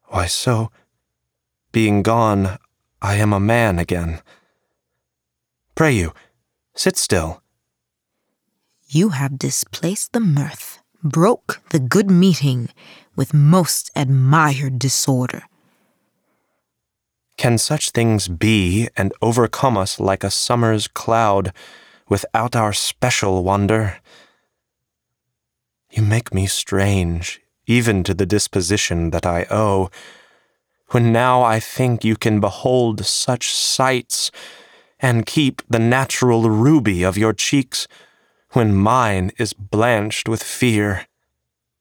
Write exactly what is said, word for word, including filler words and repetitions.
Why so? Being gone, I am a man again. Pray you, sit still. You have displaced the mirth, broke the good meeting with most admired disorder. Can such things be and overcome us like a summer's cloud without our special wonder? You make me strange, even to the disposition that I owe, when now I think you can behold such sights and keep the natural ruby of your cheeks when mine is blanched with fear.